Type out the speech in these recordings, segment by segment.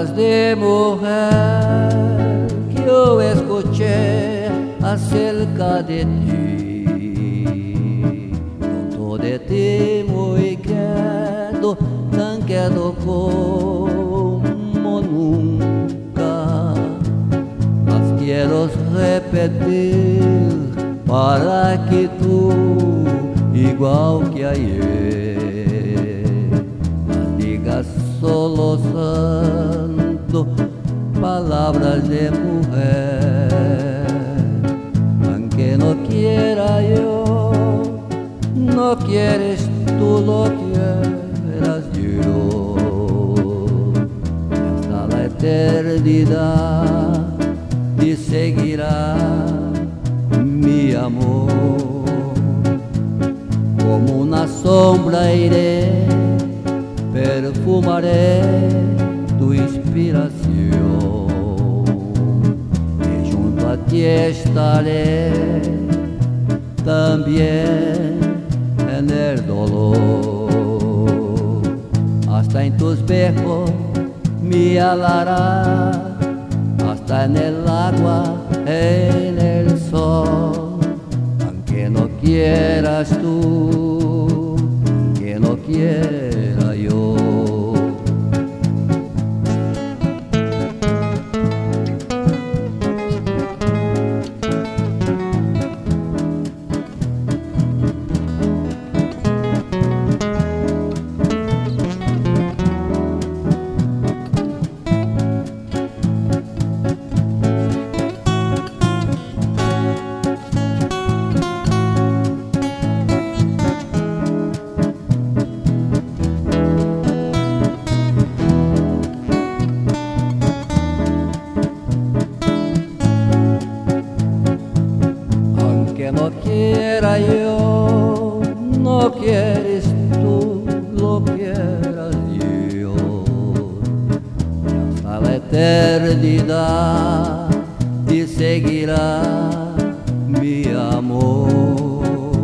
palabras de mujer que yo escuché acerca de ti. Junto de ti muy quedo, tan quedo como nunca. Las quiero repetir para que tú, igual que ayer, las digas solo santo palabras de mujer. Aunque no quiera yo, no quieres tú, lo quieras yo. Y hasta la eternidad y seguirá mi amor. Como una sombra iré, perfumaré tu inspiración, y junto a ti estaré también en el dolor. Hasta en tus besos me alará, hasta en el agua, en el sol. Aunque no quieras tú, que no quiera yo. Que no quiera yo, no quieres tú, lo quieras yo. Y hasta la eternidad te seguirá mi amor.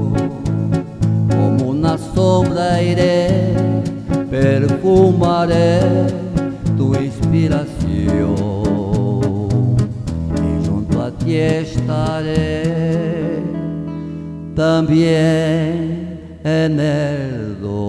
Como una sombra iré, perfumaré tu inspiración, y junto a ti estaré también en el dolor.